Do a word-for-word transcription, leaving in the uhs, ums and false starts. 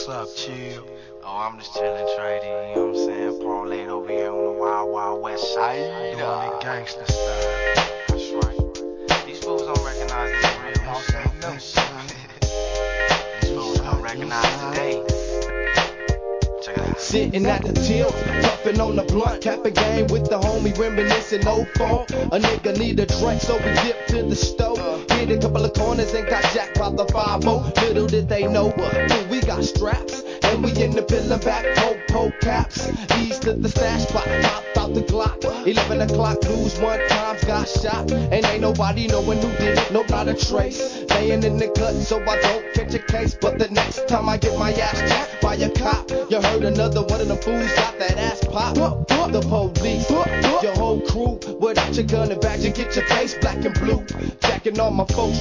What's up, chill? Oh, I'm just chillin', Trady, you know what I'm saying? Parlayed over here on the Wild Wild West side. Doing it gangsta style. That's right. These fools don't recognize this real. Y'all say no. These fools don't recognize today. Check it out. Sitting at the tilt, puffing on the blunt, capping game with the homie, reminiscing old phone. A nigga need a drink, so we dip to the stove. Hit a couple of corners and got jacked by the five oh. Little did they know, uh, we got straps. And we in the pillar back, poke, poke caps. East to the stash spot, popped out the Glock. eleven o'clock, lose one times, got shot. And ain't nobody knowing who did it, no, not a trace. Laying in the cut so I don't catch a case. But the next time I get my ass jacked by a cop, you heard another one of the fools got that ass pop. The police, your whole crew, without your gun and badge, you get your face black and blue. Jacking all my folks.